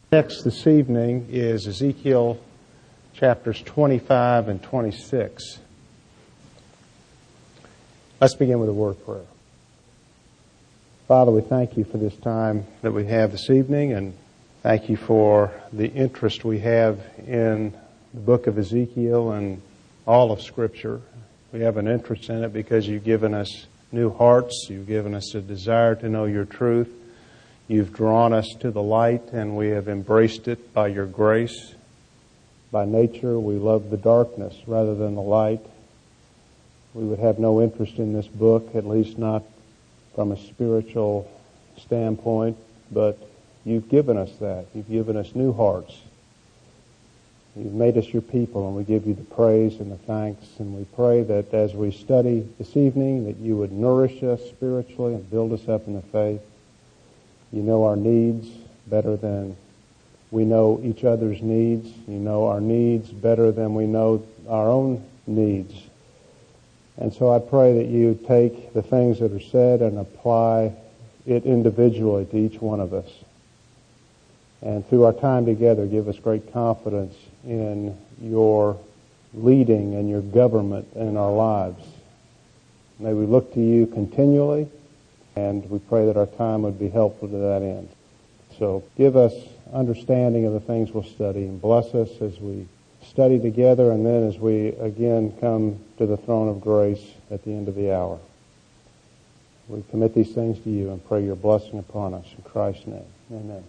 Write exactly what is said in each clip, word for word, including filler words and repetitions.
Text this evening is Ezekiel chapters twenty-five and twenty-six. Let's begin with a word of prayer. Father, we thank you for this time that we have this evening, and thank you for the interest we have in the book of Ezekiel and all of Scripture. We have an interest in it because you've given us new hearts. You've given us a desire to know your truth. You've drawn us to the light, and we have embraced it by your grace. By nature, we love the darkness rather than the light. We would have no interest in this book, at least not from a spiritual standpoint, but you've given us that. You've given us new hearts. You've made us your people, and we give you the praise and the thanks, and we pray that as we study this evening, that you would nourish us spiritually and build us up in the faith. You know our needs better than we know each other's needs. You know our needs better than we know our own needs. And so I pray that you take the things that are said and apply it individually to each one of us. And through our time together, give us great confidence in your leading and your government in our lives. May we look to you continually, and we pray that our time would be helpful to that end. So give us understanding of the things we'll study, and bless us as we study together, and then as we again come to the throne of grace at the end of the hour. We commit these things to you and pray your blessing upon us. In Christ's name, amen.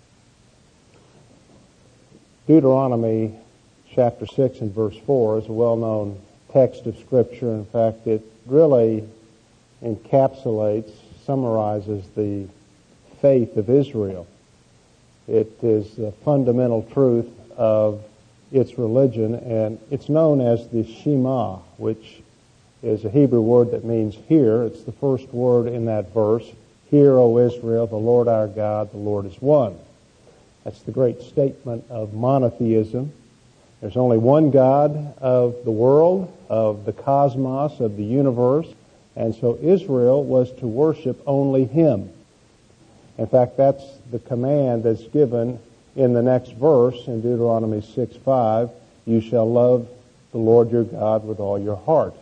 Deuteronomy chapter six and verse four is a well-known text of Scripture. In fact, it really encapsulates, summarizes the faith of Israel. It is the fundamental truth of its religion, and it's known as the Shema, which is a Hebrew word that means hear. It's the first word in that verse. Hear, O Israel, the Lord our God, the Lord is one. That's the great statement of monotheism. There's only one God of the world, of the cosmos, of the universe. And so Israel was to worship only Him. In fact, that's the command that's given in the next verse in Deuteronomy six five. You shall love the Lord your God with all your heart.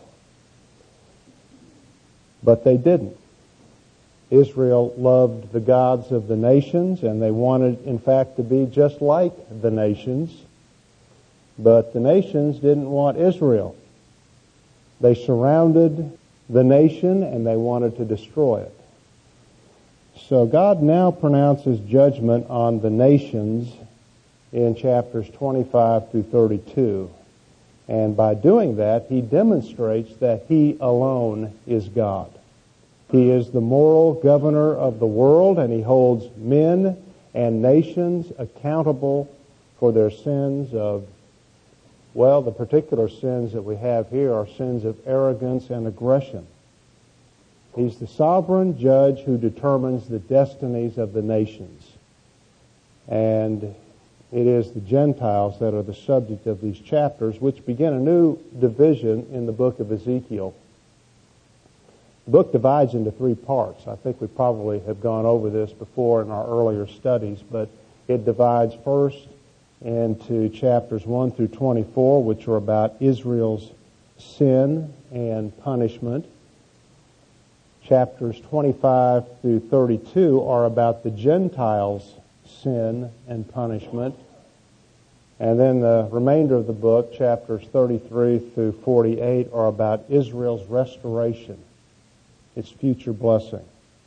But they didn't. Israel loved the gods of the nations, and they wanted, in fact, to be just like the nations. But the nations didn't want Israel. They surrounded the nation, and they wanted to destroy it. So God now pronounces judgment on the nations in chapters twenty-five through thirty-two. And by doing that, He demonstrates that He alone is God. He is the moral governor of the world, and He holds men and nations accountable for their sins of, well, the particular sins that we have here are sins of arrogance and aggression. He's the sovereign judge who determines the destinies of the nations. And it is the Gentiles that are the subject of these chapters, which begin a new division in the book of Ezekiel. The book divides into three parts. I think we probably have gone over this before in our earlier studies, but it divides first into chapters one through twenty-four, which are about Israel's sin and punishment. Chapters twenty-five through thirty-two are about the Gentiles' sin and punishment. And then the remainder of the book, chapters thirty-three through forty-eight, are about Israel's restoration, its future blessing.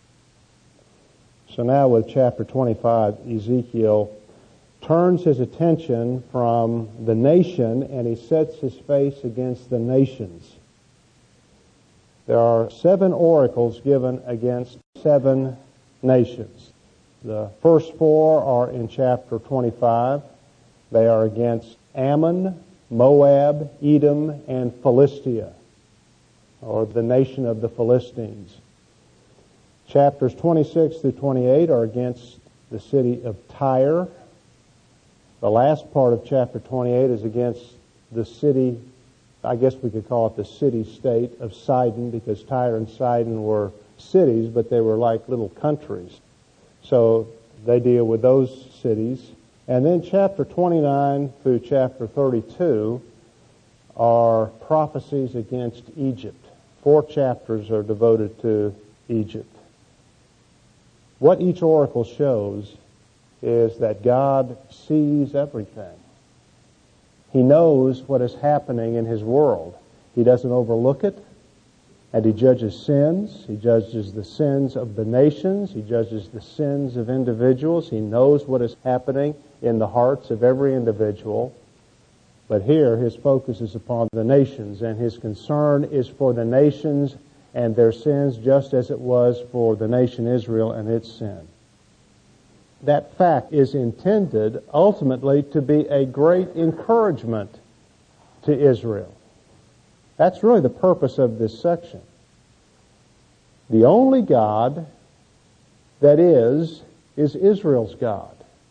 So now with chapter twenty-five, Ezekiel turns his attention from the nation, and he sets his face against the nations. There are seven oracles given against seven nations. The first four are in chapter twenty-five. They are against Ammon, Moab, Edom, and Philistia, or the nation of the Philistines. Chapters twenty-six through twenty-eight are against the city of Tyre. The last part of chapter twenty-eight is against the city, I guess we could call it the city-state of Sidon, because Tyre and Sidon were cities, but they were like little countries. So they deal with those cities. And then chapter twenty-nine through chapter thirty-two are prophecies against Egypt. Four chapters are devoted to Egypt. What each oracle shows is that God sees everything. He knows what is happening in His world. He doesn't overlook it, and He judges sins. He judges the sins of the nations. He judges the sins of individuals. He knows what is happening in the hearts of every individual. But here, His focus is upon the nations, and His concern is for the nations and their sins, just as it was for the nation Israel and its sin. That fact is intended ultimately to be a great encouragement to Israel. That's really the purpose of this section. The only God that is, is Israel's God.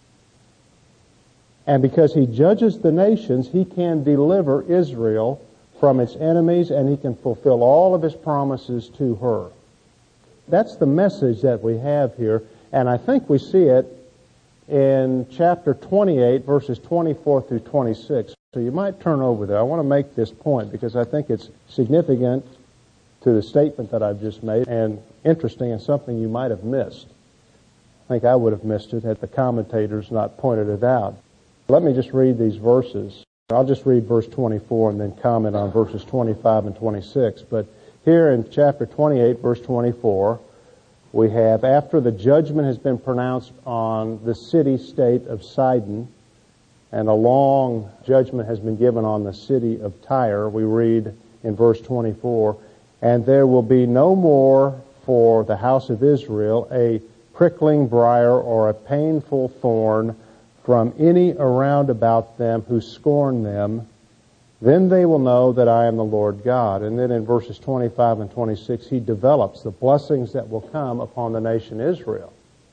And because He judges the nations, He can deliver Israel from its enemies, and He can fulfill all of His promises to her. That's the message that we have here, and I think we see it in chapter twenty-eight, verses twenty-four through twenty-six. So you might turn over there. I want to make this point because I think it's significant to the statement that I've just made and interesting and something you might have missed. I think I would have missed it had the commentators not pointed it out. Let me just read these verses. I'll just read verse twenty-four and then comment on verses twenty-five and twenty-six. But here in chapter twenty-eight, verse twenty-four, we have, after the judgment has been pronounced on the city-state of Sidon, and a long judgment has been given on the city of Tyre, we read in verse twenty-four, and there will be no more for the house of Israel a prickling briar or a painful thorn from any around about them who scorn them. Then they will know that I am the Lord God. And then in verses twenty-five and twenty-six, He develops the blessings that will come upon the nation Israel.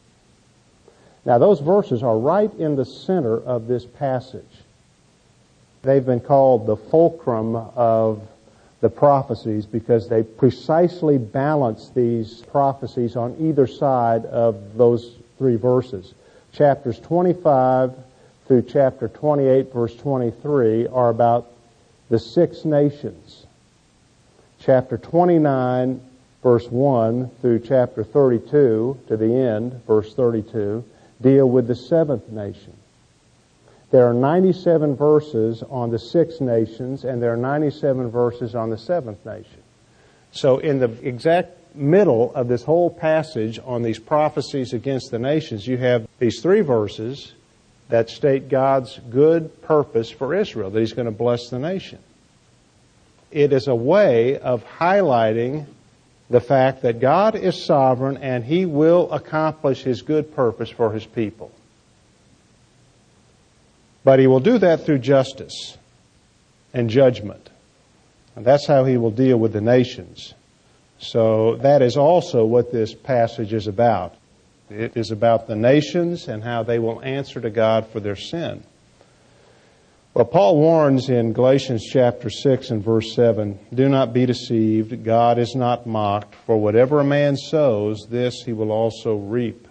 Now, those verses are right in the center of this passage. They've been called the fulcrum of the prophecies because they precisely balance these prophecies on either side of those three verses. Chapters twenty-five through chapter twenty-eight, verse twenty-three, are about the six nations. Chapter twenty-nine, verse one, through chapter thirty-two, to the end, verse thirty-two, deal with the seventh nation. There are ninety-seven verses on the six nations, and there are ninety-seven verses on the seventh nation. So in the exact middle of this whole passage on these prophecies against the nations, you have these three verses that state God's good purpose for Israel, that He's going to bless the nation. It is a way of highlighting the fact that God is sovereign and He will accomplish His good purpose for His people. But He will do that through justice and judgment. And that's how He will deal with the nations. So that is also what this passage is about. It is about the nations and how they will answer to God for their sin. Well, Paul warns in Galatians chapter six and verse seven, "Do not be deceived, God is not mocked, for whatever a man sows, this he will also reap."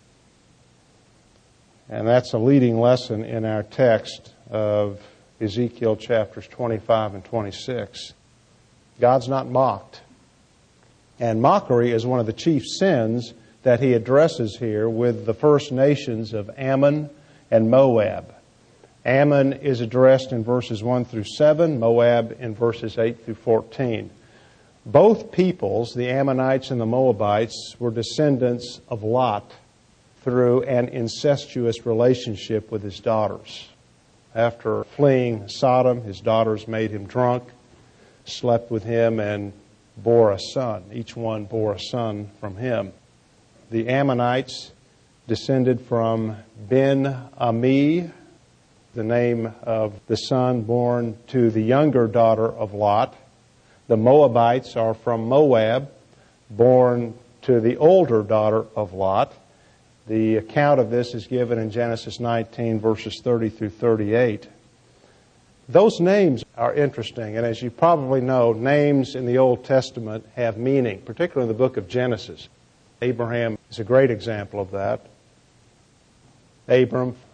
And that's a leading lesson in our text of Ezekiel chapters twenty-five and twenty-six. God's not mocked. And mockery is one of the chief sins that he addresses here with the first nations of Ammon and Moab. Ammon is addressed in verses one through seven, Moab in verses eight through fourteen. Both peoples, the Ammonites and the Moabites, were descendants of Lot through an incestuous relationship with his daughters. After fleeing Sodom, his daughters made him drunk, slept with him, and bore a son. Each one bore a son from him. The Ammonites descended from Ben-Ami, the name of the son born to the younger daughter of Lot. The Moabites are from Moab, born to the older daughter of Lot. The account of this is given in Genesis nineteen, verses thirty through thirty-eight. Those names are interesting, and as you probably know, names in the Old Testament have meaning, particularly in the book of Genesis. Abraham is a great example of that. Abram,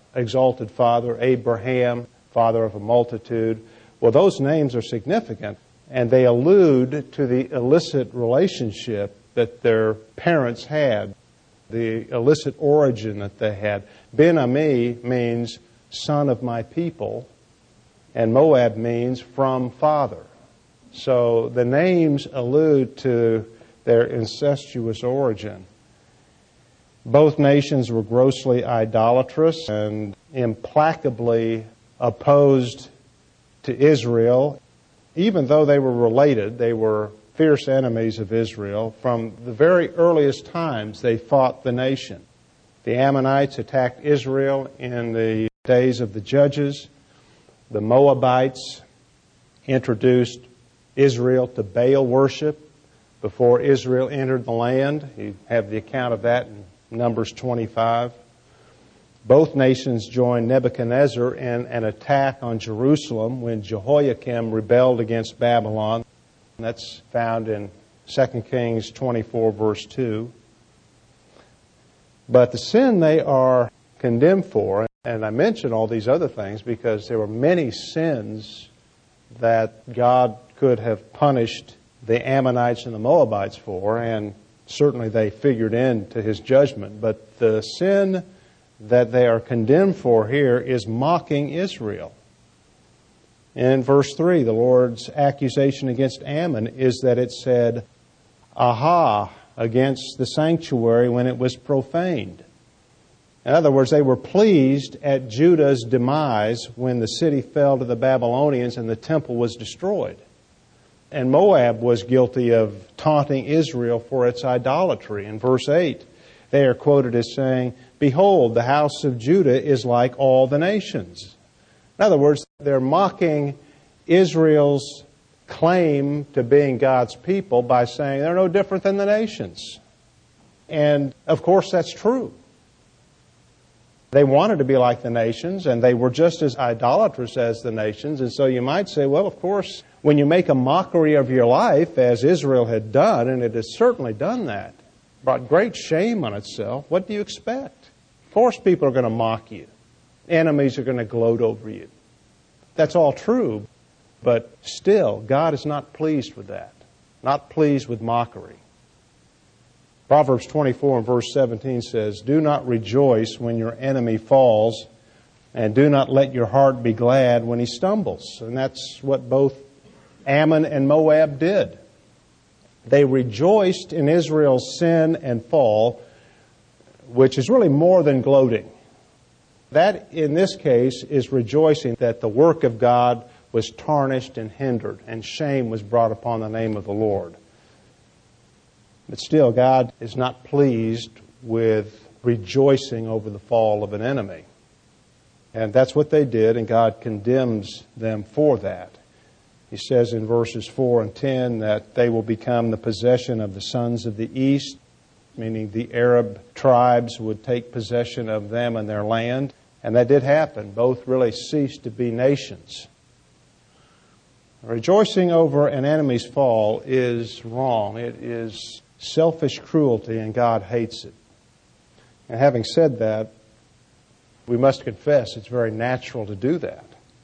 exalted father, Abraham, father of a multitude. Well, those names are significant, and they allude to the illicit relationship that their parents had, the illicit origin that they had. Ben-Ami means son of my people, and Moab means from father. So the names allude to their incestuous origin. Both nations were grossly idolatrous and implacably opposed to Israel. Even though they were related, they were fierce enemies of Israel. From the very earliest times, they fought the nation. The Ammonites attacked Israel in the days of the Judges. The Moabites introduced Israel to Baal worship before Israel entered the land. You have the account of that in Numbers twenty-five. Both nations joined Nebuchadnezzar in an attack on Jerusalem when Jehoiakim rebelled against Babylon. That's found in Second Kings twenty-four, verse two. But the sin they are condemned for, and I mention all these other things because there were many sins that God could have punished the Ammonites and the Moabites for, and certainly they figured into His judgment. But the sin that they are condemned for here is mocking Israel. In verse three, the Lord's accusation against Ammon is that it said, aha, against the sanctuary when it was profaned. In other words, they were pleased at Judah's demise when the city fell to the Babylonians and the temple was destroyed. And Moab was guilty of taunting Israel for its idolatry. In verse eight, they are quoted as saying, behold, the house of Judah is like all the nations. In other words, they're mocking Israel's claim to being God's people by saying they're no different than the nations. And, of course, that's true. They wanted to be like the nations, and they were just as idolatrous as the nations. And so you might say, well, of course, when you make a mockery of your life, as Israel had done, and it has certainly done that, brought great shame on itself, what do you expect? Of course people are going to mock you. Enemies are going to gloat over you. That's all true, but still, God is not pleased with that, not pleased with mockery. Proverbs twenty-four and verse seventeen says, do not rejoice when your enemy falls, and do not let your heart be glad when he stumbles. And that's what both Ammon and Moab did. They rejoiced in Israel's sin and fall, which is really more than gloating. That, in this case, is rejoicing that the work of God was tarnished and hindered, and shame was brought upon the name of the Lord. But still, God is not pleased with rejoicing over the fall of an enemy. And that's what they did, and God condemns them for that. He says in verses four and ten that they will become the possession of the sons of the east, meaning the Arab tribes would take possession of them and their land. And that did happen. Both really ceased to be nations. Rejoicing over an enemy's fall is wrong. It is selfish cruelty, and God hates it. And having said that, we must confess it's very natural to do that.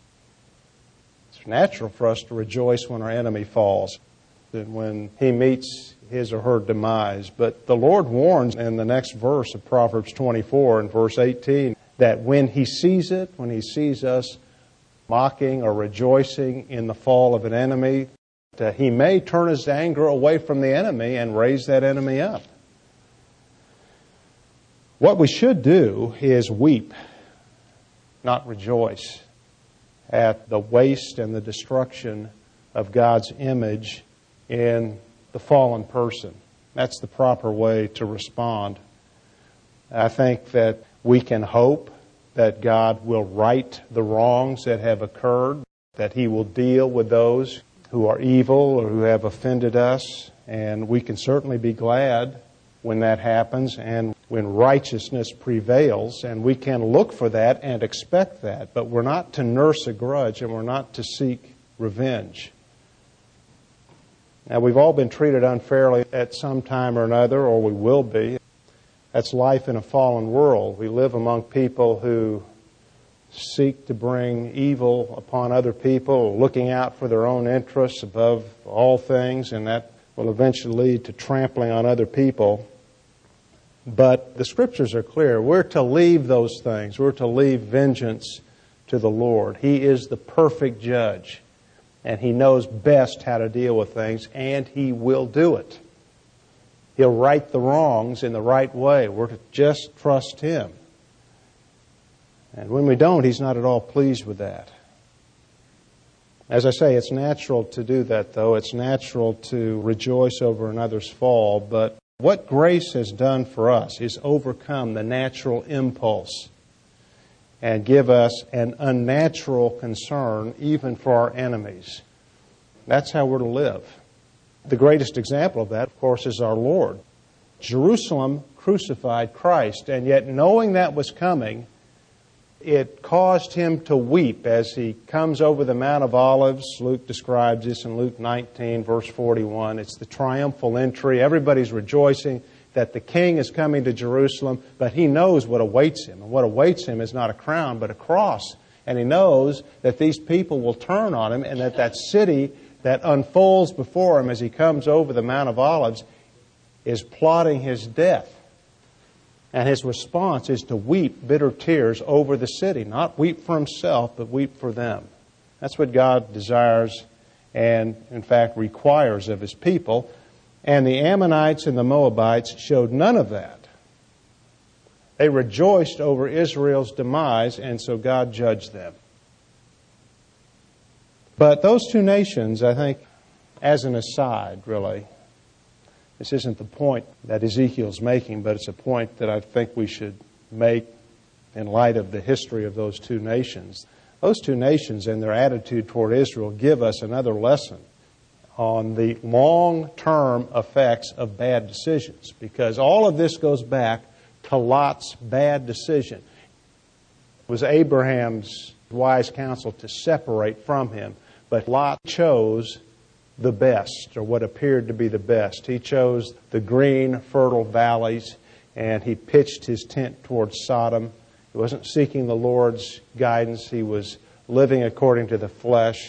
It's natural for us to rejoice when our enemy falls and when he meets his or her demise. But the Lord warns in the next verse of Proverbs twenty-four and verse eighteen that when he sees it, when he sees us mocking or rejoicing in the fall of an enemy, that he may turn his anger away from the enemy and raise that enemy up. What we should do is weep, not rejoice, at the waste and the destruction of God's image in the fallen person. That's the proper way to respond. I think that we can hope that God will right the wrongs that have occurred, that He will deal with those who are evil or who have offended us, and we can certainly be glad when that happens and when righteousness prevails, and we can look for that and expect that, but we're not to nurse a grudge and we're not to seek revenge. Now, we've all been treated unfairly at some time or another, or we will be. That's life in a fallen world. We live among people who seek to bring evil upon other people, looking out for their own interests above all things, and that will eventually lead to trampling on other people. But the Scriptures are clear. We're to leave those things. We're to leave vengeance to the Lord. He is the perfect judge, and He knows best how to deal with things, and He will do it. He'll right the wrongs in the right way. We're to just trust Him. And when we don't, He's not at all pleased with that. As I say, it's natural to do that, though. It's natural to rejoice over another's fall. But what grace has done for us is overcome the natural impulse and give us an unnatural concern even for our enemies. That's how we're to live. The greatest example of that, of course, is our Lord. Jerusalem crucified Christ, and yet knowing that was coming, it caused Him to weep as He comes over the Mount of Olives. Luke describes this in Luke nineteen, verse forty-one. It's the triumphal entry. Everybody's rejoicing that the King is coming to Jerusalem, but He knows what awaits Him. And what awaits Him is not a crown, but a cross. And He knows that these people will turn on Him, and that that city that unfolds before Him as He comes over the Mount of Olives is plotting His death. And His response is to weep bitter tears over the city. Not weep for Himself, but weep for them. That's what God desires and, in fact, requires of His people. And the Ammonites and the Moabites showed none of that. They rejoiced over Israel's demise, and so God judged them. But those two nations, I think, as an aside, really, this isn't the point that Ezekiel's making, but it's a point that I think we should make in light of the history of those two nations. Those two nations and their attitude toward Israel give us another lesson on the long-term effects of bad decisions, because all of this goes back to Lot's bad decision. It was Abraham's wise counsel to separate from him, but Lot chose the best, or what appeared to be the best. He chose the green, fertile valleys, and he pitched his tent towards Sodom. He wasn't seeking the Lord's guidance. He was living according to the flesh.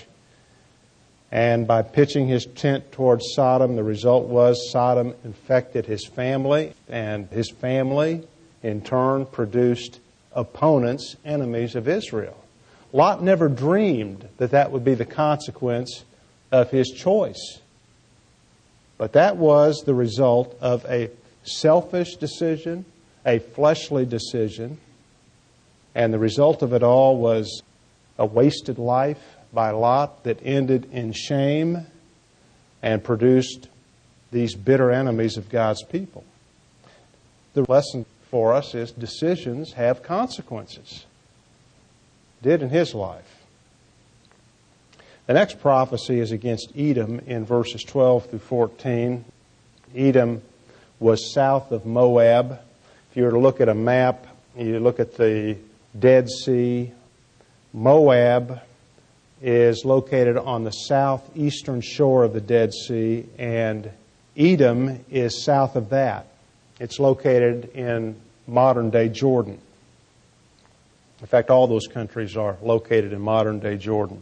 And by pitching his tent towards Sodom, the result was Sodom infected his family, and his family, in turn, produced opponents, enemies of Israel. Lot never dreamed that that would be the consequence of his choice. But that was the result of a selfish decision, a fleshly decision, and the result of it all was a wasted life by Lot that ended in shame and produced these bitter enemies of God's people. The lesson for us is decisions have consequences. Did in his life. The next prophecy is against Edom in verses twelve through fourteen. Edom was south of Moab. If you were to look at a map, you look at the Dead Sea. Moab is located on the southeastern shore of the Dead Sea, and Edom is south of that. It's located in modern-day Jordan. In fact, all those countries are located in modern-day Jordan.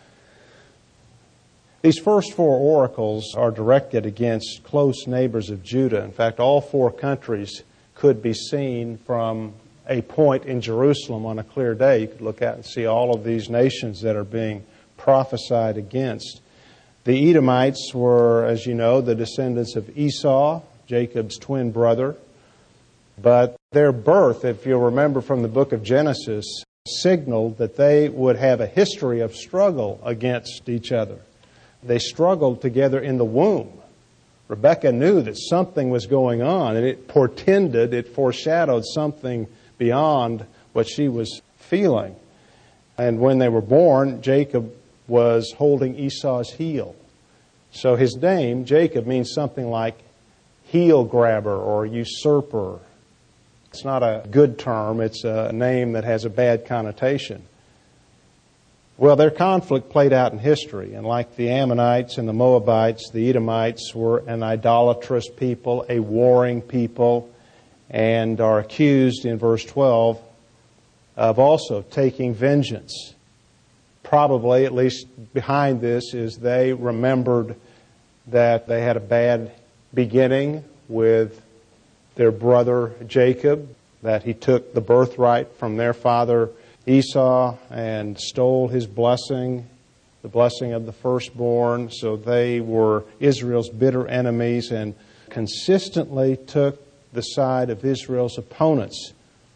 These first four oracles are directed against close neighbors of Judah. In fact, all four countries could be seen from a point in Jerusalem on a clear day. You could look out and see all of these nations that are being prophesied against. The Edomites were, as you know, the descendants of Esau, Jacob's twin brother. But their birth, if you'll remember from the book of Genesis, signaled that they would have a history of struggle against each other. They struggled together in the womb. Rebekah knew that something was going on, and it portended, it foreshadowed something beyond what she was feeling. And when they were born, Jacob was holding Esau's heel. So his name, Jacob, means something like heel grabber or usurper. It's not a good term. It's a name that has a bad connotation. Well, their conflict played out in history, and like the Ammonites and the Moabites, the Edomites were an idolatrous people, a warring people, and are accused in verse twelve of also taking vengeance. Probably, at least behind this, is they remembered that they had a bad beginning with their brother Jacob, that he took the birthright from their father Esau and stole his blessing, the blessing of the firstborn. So they were Israel's bitter enemies and consistently took the side of Israel's opponents.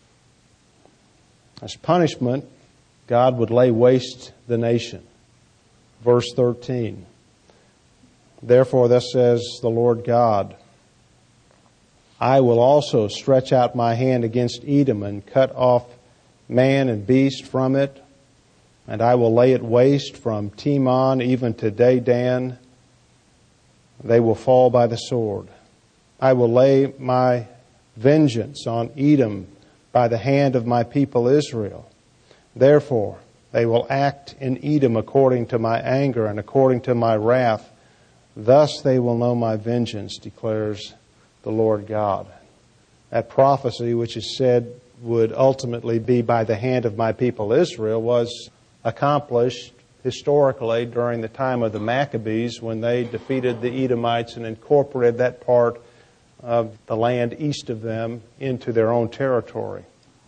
As punishment, God would lay waste the nation. Verse thirteen. Therefore, thus says the Lord God, I will also stretch out my hand against Edom and cut off man and beast from it, and I will lay it waste from Teman even to Dedan. They will fall by the sword. I will lay my vengeance on Edom by the hand of my people Israel. Therefore, they will act in Edom according to my anger and according to my wrath. Thus they will know my vengeance, declares the Lord God. That prophecy, which is said would ultimately be by the hand of my people Israel, was accomplished historically during the time of the Maccabees when they defeated the Edomites and incorporated that part of the land east of them into their own territory.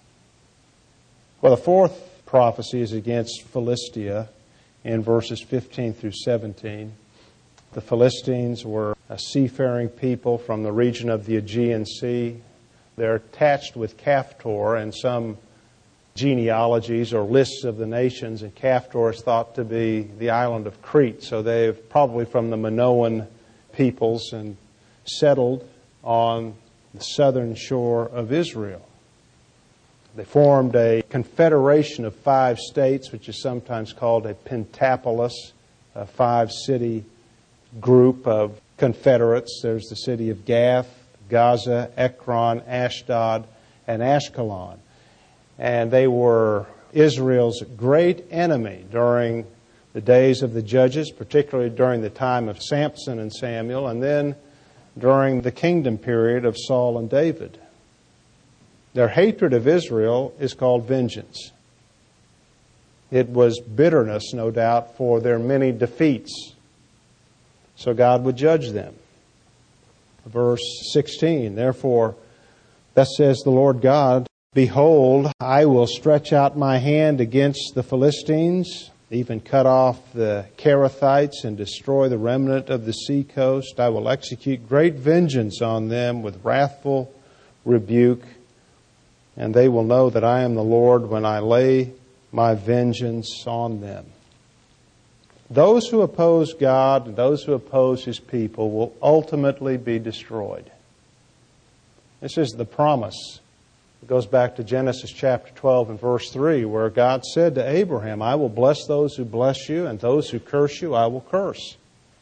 Well, the fourth prophecy is against Philistia in verses fifteen through seventeen. The Philistines were a seafaring people from the region of the Aegean Sea. They're attached with Caphtor and some genealogies or lists of the nations, and Caphtor is thought to be the island of Crete. So they're probably from the Minoan peoples and settled on the southern shore of Israel. They formed a confederation of five states, which is sometimes called a pentapolis, a five-city group of confederates. There's the city of Gath, Gaza, Ekron, Ashdod, and Ashkelon. And they were Israel's great enemy during the days of the judges, particularly during the time of Samson and Samuel, and then during the kingdom period of Saul and David. Their hatred of Israel is called vengeance. It was bitterness, no doubt, for their many defeats. So God would judge them. Verse sixteen, therefore, thus says the Lord God, behold, I will stretch out my hand against the Philistines, even cut off the Kerethites and destroy the remnant of the sea coast. I will execute great vengeance on them with wrathful rebuke, and they will know that I am the Lord when I lay my vengeance on them. Those who oppose God and those who oppose His people will ultimately be destroyed. This is the promise. It goes back to Genesis chapter twelve and verse three, where God said to Abraham, I will bless those who bless you, and those who curse you I will curse.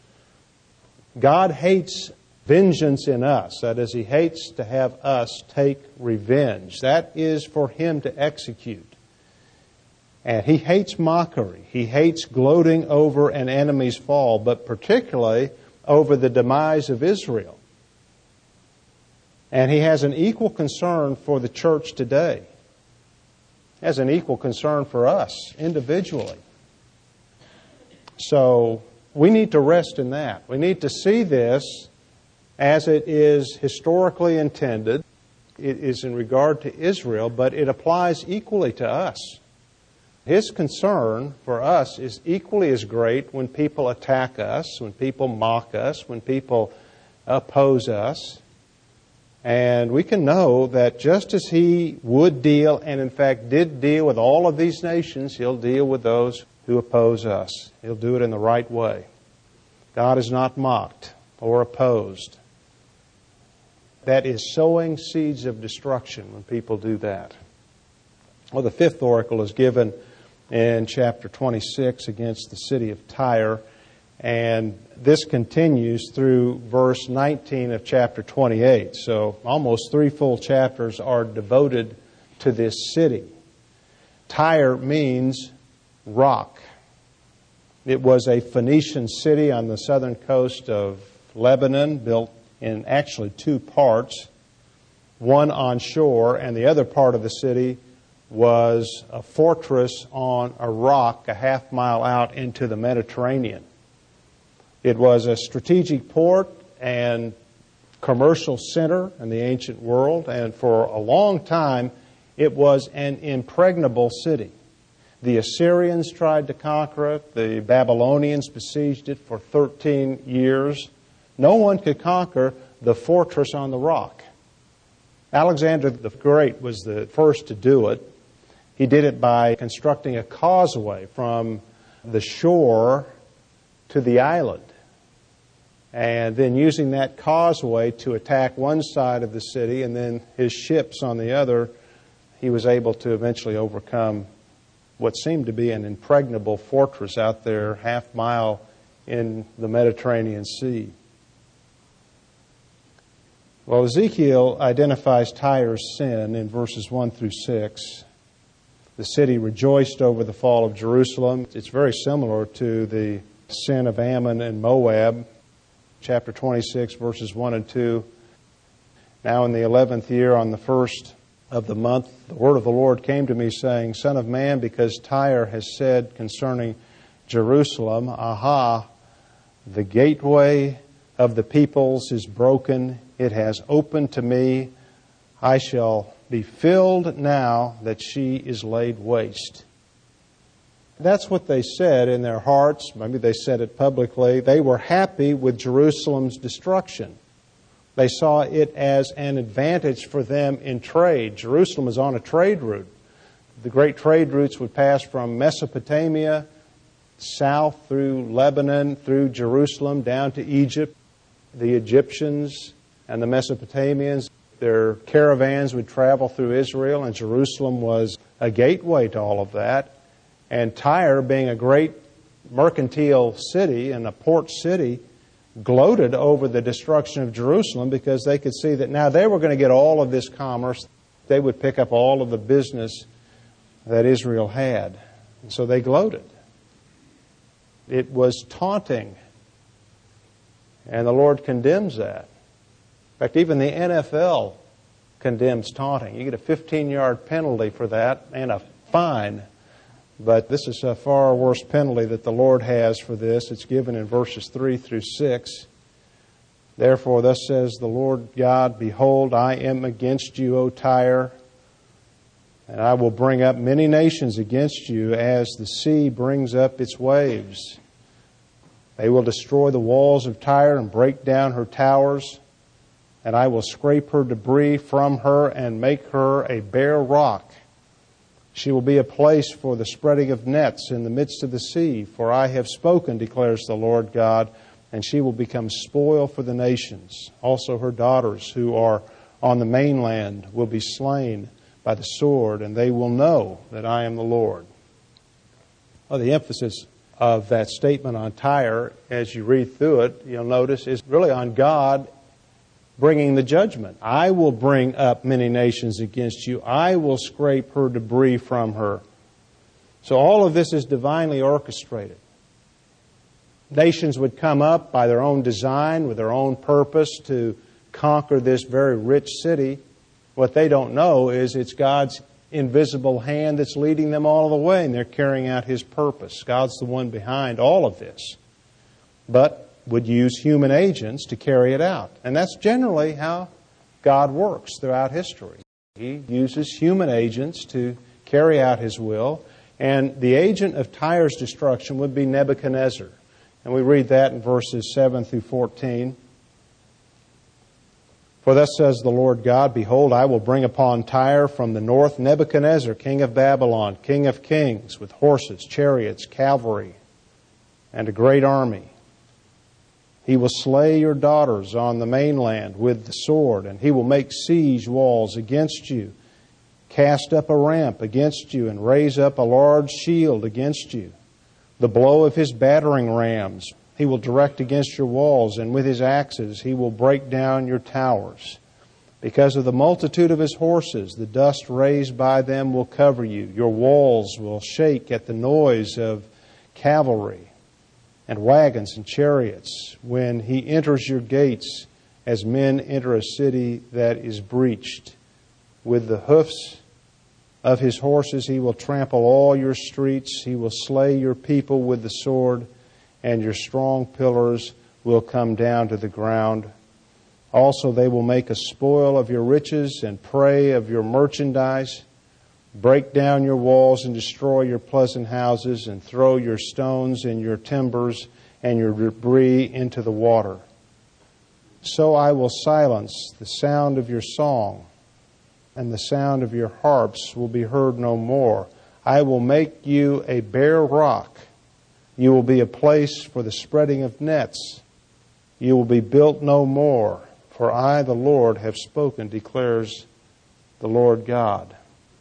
God hates vengeance in us. That is, He hates to have us take revenge. That is for Him to execute. And He hates mockery. He hates gloating over an enemy's fall, but particularly over the demise of Israel. And He has an equal concern for the church today. He has an equal concern for us individually. So we need to rest in that. We need to see this as it is historically intended. It is in regard to Israel, but it applies equally to us. His concern for us is equally as great when people attack us, when people mock us, when people oppose us. And we can know that just as He would deal, and in fact did deal with all of these nations, He'll deal with those who oppose us. He'll do it in the right way. God is not mocked or opposed. That is sowing seeds of destruction when people do that. Well, the fifth oracle is given in chapter twenty-six against the city of Tyre. And this continues through verse nineteen of chapter twenty-eight. So almost three full chapters are devoted to this city. Tyre means rock. It was a Phoenician city on the southern coast of Lebanon, built in actually two parts, one on shore and the other part of the city was a fortress on a rock a half mile out into the Mediterranean. It was a strategic port and commercial center in the ancient world, and for a long time it was an impregnable city. The Assyrians tried to conquer it. The Babylonians besieged it for thirteen years. No one could conquer the fortress on the rock. Alexander the Great was the first to do it. He did it by constructing a causeway from the shore to the island, and then using that causeway to attack one side of the city, and then his ships on the other. He was able to eventually overcome what seemed to be an impregnable fortress out there half mile in the Mediterranean Sea. Well, Ezekiel identifies Tyre's sin in verses one through six. The city rejoiced over the fall of Jerusalem. It's very similar to the sin of Ammon and Moab. Chapter twenty-six, verses one and two. Now in the eleventh year, on the first of the month, the word of the Lord came to me, saying, Son of man, because Tyre has said concerning Jerusalem, Aha, the gateway of the peoples is broken. It has opened to me. I shall be filled now that she is laid waste. That's what they said in their hearts. Maybe they said it publicly. They were happy with Jerusalem's destruction. They saw it as an advantage for them in trade. Jerusalem was on a trade route. The great trade routes would pass from Mesopotamia, south through Lebanon, through Jerusalem, down to Egypt. The Egyptians and the Mesopotamians, their caravans would travel through Israel, and Jerusalem was a gateway to all of that. And Tyre, being a great mercantile city and a port city, gloated over the destruction of Jerusalem because they could see that now they were going to get all of this commerce. They would pick up all of the business that Israel had. And so they gloated. It was taunting. And the Lord condemns that. In fact, even the N F L condemns taunting. You get a fifteen-yard penalty for that and a fine. But this is a far worse penalty that the Lord has for this. It's given in verses three through six. Therefore, thus says the Lord God, Behold, I am against you, O Tyre, and I will bring up many nations against you as the sea brings up its waves. They will destroy the walls of Tyre and break down her towers, and I will scrape her debris from her and make her a bare rock. She will be a place for the spreading of nets in the midst of the sea, for I have spoken, declares the Lord God, and she will become spoil for the nations. Also her daughters who are on the mainland will be slain by the sword, and they will know that I am the Lord. Well, the emphasis of that statement on Tyre, as you read through it, you'll notice, is really on God bringing the judgment. I will bring up many nations against you. I will scrape her debris from her. So all of this is divinely orchestrated. Nations would come up by their own design, with their own purpose, to conquer this very rich city. What they don't know is it's God's invisible hand that's leading them all the way, and they're carrying out His purpose. God's the one behind all of this, but would use human agents to carry it out. And that's generally how God works throughout history. He uses human agents to carry out His will, and the agent of Tyre's destruction would be Nebuchadnezzar. And we read that in verses seven through fourteen. For thus says the Lord God, Behold, I will bring upon Tyre from the north Nebuchadnezzar, king of Babylon, king of kings, with horses, chariots, cavalry, and a great army. He will slay your daughters on the mainland with the sword, and he will make siege walls against you, cast up a ramp against you, and raise up a large shield against you. The blow of his battering rams he will direct against your walls, and with his axes he will break down your towers. Because of the multitude of his horses, the dust raised by them will cover you. Your walls will shake at the noise of cavalry and wagons and chariots when he enters your gates as men enter a city that is breached. With the hoofs of his horses. He will trample all your streets. He will slay your people with the sword, and your strong pillars will come down to the ground. Also, they will make a spoil of your riches and prey of your merchandise, break down your walls and destroy your pleasant houses, and throw your stones and your timbers and your debris into the water. So I will silence the sound of your song, and the sound of your harps will be heard no more. I will make you a bare rock. You will be a place for the spreading of nets. You will be built no more, for I, the Lord, have spoken, declares the Lord God.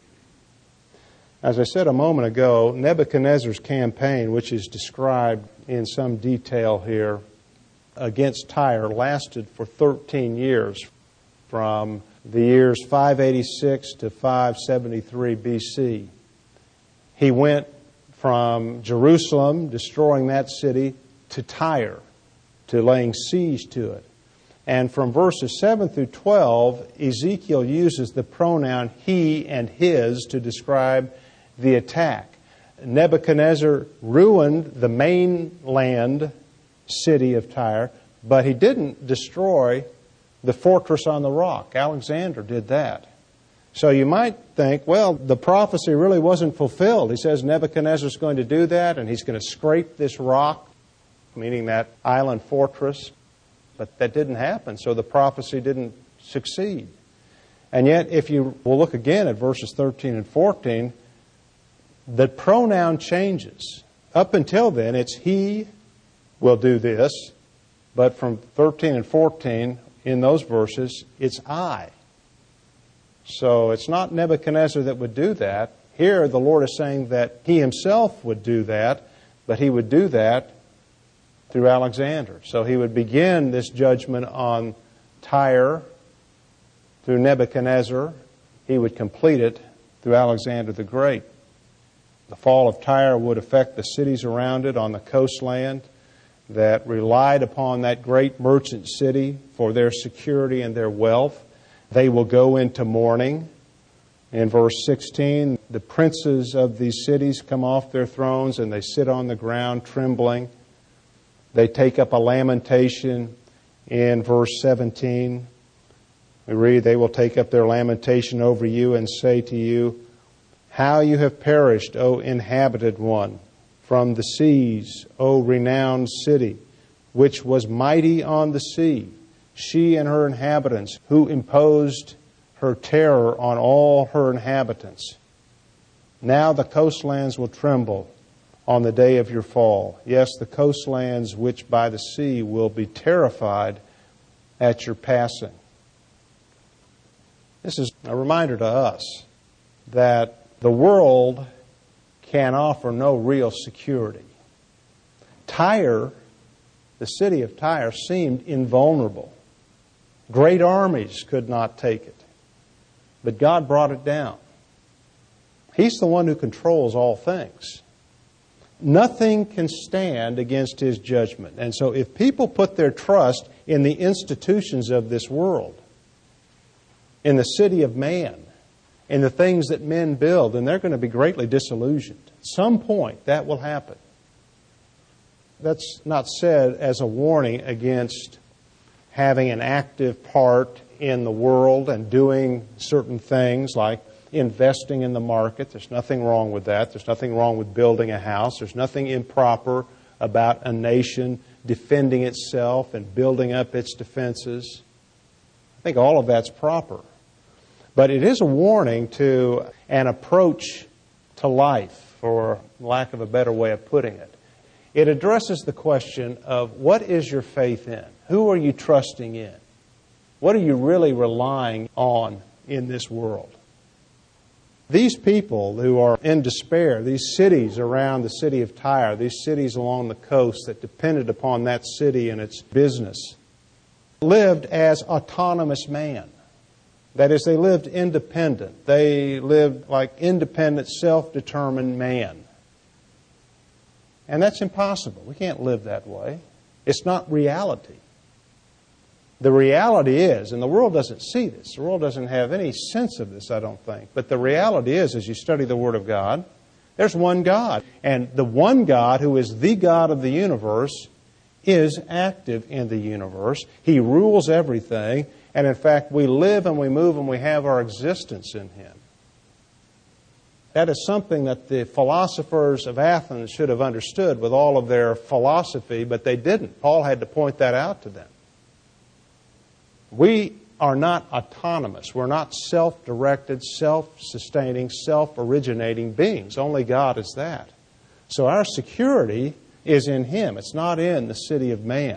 As I said a moment ago, Nebuchadnezzar's campaign, which is described in some detail here, against Tyre lasted for thirteen years, from the years five eighty-six to five seventy-three B C. He went from Jerusalem, destroying that city, to Tyre, to laying siege to it. And from verses seven through twelve, Ezekiel uses the pronoun he and his to describe the attack. Nebuchadnezzar ruined the mainland city of Tyre, but he didn't destroy the fortress on the rock. Alexander did that. So you might think, well, the prophecy really wasn't fulfilled. He says Nebuchadnezzar's going to do that, and he's going to scrape this rock, meaning that island fortress. But that didn't happen, so the prophecy didn't succeed. And yet, if you will look again at verses thirteen and fourteen, the pronoun changes. Up until then, it's he will do this, but from thirteen and fourteen, in those verses, it's I. So it's not Nebuchadnezzar that would do that. Here, the Lord is saying that he himself would do that, but he would do that through Alexander. So he would begin this judgment on Tyre through Nebuchadnezzar. He would complete it through Alexander the Great. The fall of Tyre would affect the cities around it on the coastland that relied upon that great merchant city for their security and their wealth. They will go into mourning. In verse sixteen, the princes of these cities come off their thrones and they sit on the ground trembling. They take up a lamentation in verse seventeen. We read, they will take up their lamentation over you and say to you, how you have perished, O inhabited one, from the seas, O renowned city, which was mighty on the sea, she and her inhabitants, who imposed her terror on all her inhabitants. Now the coastlands will tremble on the day of your fall. Yes, the coastlands which by the sea will be terrified at your passing. This is a reminder to us that the world can offer no real security. Tyre, the city of Tyre, seemed invulnerable. Great armies could not take it. But God brought it down. He's the one who controls all things. Nothing can stand against His judgment. And so if people put their trust in the institutions of this world, in the city of man, in the things that men build, then they're going to be greatly disillusioned. At some point, that will happen. That's not said as a warning against having an active part in the world and doing certain things like investing in the market. There's nothing wrong with that. There's nothing wrong with building a house. There's nothing improper about a nation defending itself and building up its defenses. I think all of that's proper. But it is a warning to an approach to life, for lack of a better way of putting it. It addresses the question of what is your faith in? Who are you trusting in? What are you really relying on in this world? These people who are in despair, these cities around the city of Tyre, these cities along the coast that depended upon that city and its business, lived as autonomous man. That is, they lived independent. They lived like independent, self-determined man. And that's impossible. We can't live that way. It's not reality. The reality is, and the world doesn't see this, the world doesn't have any sense of this, I don't think, but the reality is, as you study the Word of God, there's one God. And the one God, who is the God of the universe, is active in the universe. He rules everything. And in fact, we live and we move and we have our existence in Him. That is something that the philosophers of Athens should have understood with all of their philosophy, but they didn't. Paul had to point that out to them. We are not autonomous. We're not self-directed, self-sustaining, self-originating beings. Only God is that. So our security is in Him. It's not in the city of man.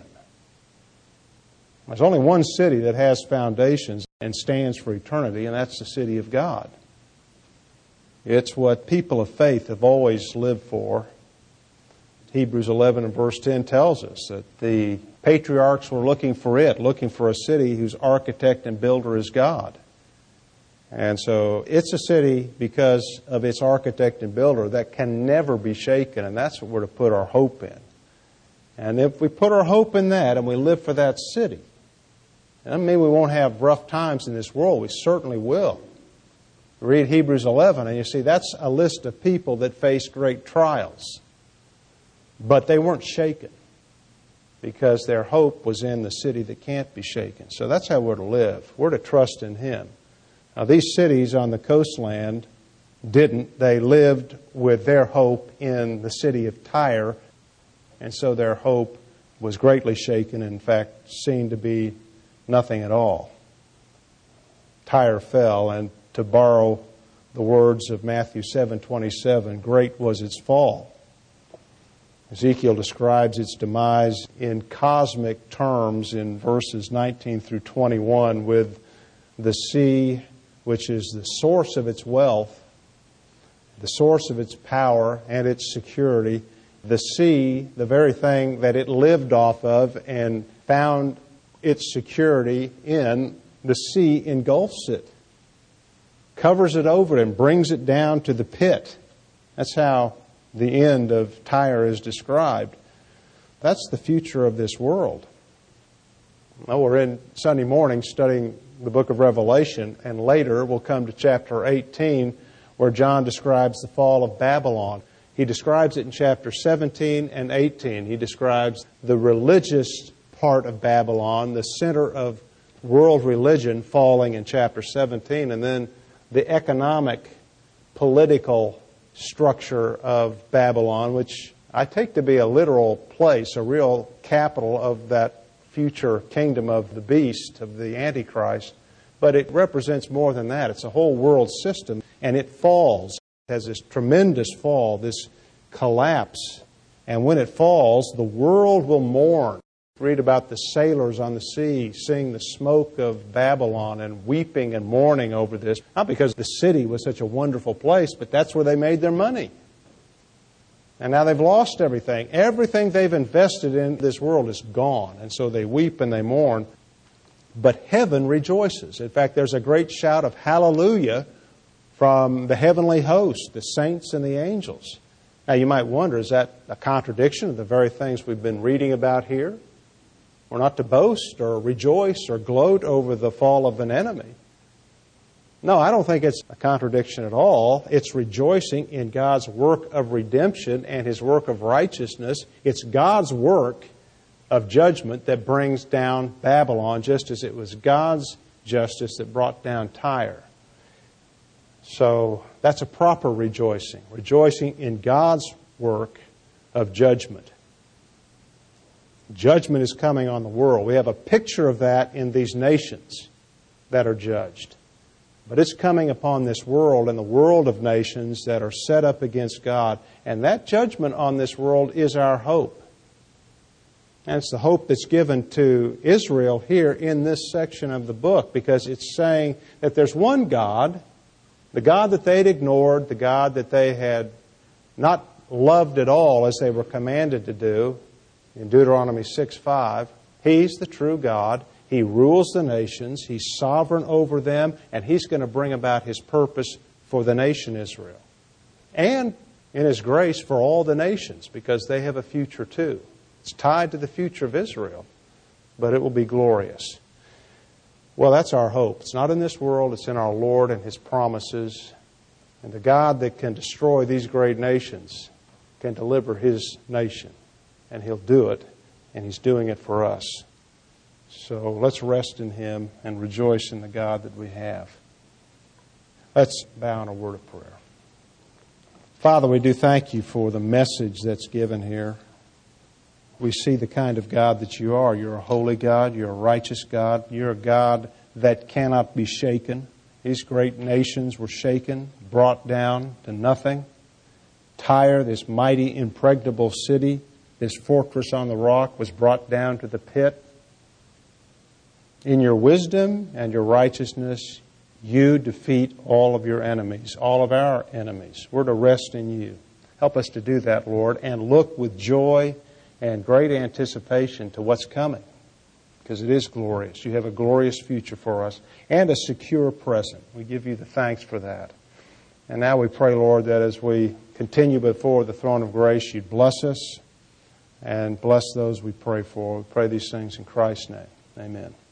There's only one city that has foundations and stands for eternity, and that's the city of God. It's what people of faith have always lived for. Hebrews eleven and verse ten tells us that the patriarchs were looking for it, looking for a city whose architect and builder is God. And so it's a city because of its architect and builder that can never be shaken, and that's what we're to put our hope in. And if we put our hope in that and we live for that city, it doesn't mean we won't have rough times in this world. We certainly will. Read Hebrews eleven and you see that's a list of people that faced great trials. But they weren't shaken because their hope was in the city that can't be shaken. So that's how we're to live. We're to trust in Him. Now, these cities on the coastland didn't. They lived with their hope in the city of Tyre, and so their hope was greatly shaken, in fact, seen to be nothing at all. Tyre fell, and to borrow the words of Matthew seven twenty-seven, great was its fall. Ezekiel describes its demise in cosmic terms in verses nineteen through twenty-one with the sea, which is the source of its wealth, the source of its power and its security. The sea, the very thing that it lived off of and found its security in, the sea engulfs it, covers it over and brings it down to the pit. That's how the end of Tyre is described. That's the future of this world. Well, we're in Sunday morning studying the book of Revelation, and later we'll come to chapter eighteen, where John describes the fall of Babylon. He describes it in chapter seventeen and eighteen. He describes the religious part of Babylon, the center of world religion, falling in chapter seventeen, and then the economic, political structure of Babylon, which I take to be a literal place, a real capital of that future kingdom of the beast, of the Antichrist. But it represents more than that. It's a whole world system, and it falls. It has this tremendous fall, this collapse. And when it falls, the world will mourn. Read about the sailors on the sea seeing the smoke of Babylon and weeping and mourning over this. Not because the city was such a wonderful place, but that's where they made their money. And now they've lost everything. Everything they've invested in this world is gone. And so they weep and they mourn. But heaven rejoices. In fact, there's a great shout of hallelujah from the heavenly host, the saints and the angels. Now you might wonder, is that a contradiction of the very things we've been reading about here? We're not to boast or rejoice or gloat over the fall of an enemy. No, I don't think it's a contradiction at all. It's rejoicing in God's work of redemption and His work of righteousness. It's God's work of judgment that brings down Babylon, just as it was God's justice that brought down Tyre. So that's a proper rejoicing. Rejoicing in God's work of judgment. Judgment is coming on the world. We have a picture of that in these nations that are judged. But it's coming upon this world and the world of nations that are set up against God. And that judgment on this world is our hope. And it's the hope that's given to Israel here in this section of the book, because it's saying that there's one God, the God that they'd ignored, the God that they had not loved at all as they were commanded to do. In Deuteronomy six five, He's the true God. He rules the nations. He's sovereign over them. And He's going to bring about His purpose for the nation Israel. And in His grace for all the nations, because they have a future too. It's tied to the future of Israel. But it will be glorious. Well, that's our hope. It's not in this world. It's in our Lord and His promises. And the God that can destroy these great nations can deliver His nation. And He'll do it. And He's doing it for us. So let's rest in Him and rejoice in the God that we have. Let's bow in a word of prayer. Father, we do thank You for the message that's given here. We see the kind of God that You are. You're a holy God. You're a righteous God. You're a God that cannot be shaken. These great nations were shaken, brought down to nothing. Tyre, this mighty, impregnable city, this fortress on the rock, was brought down to the pit. In Your wisdom and Your righteousness, You defeat all of Your enemies, all of our enemies. We're to rest in You. Help us to do that, Lord, and look with joy and great anticipation to what's coming, because it is glorious. You have a glorious future for us and a secure present. We give You the thanks for that. And now we pray, Lord, that as we continue before the throne of grace, You'd bless us and bless those we pray for. We pray these things in Christ's name. Amen.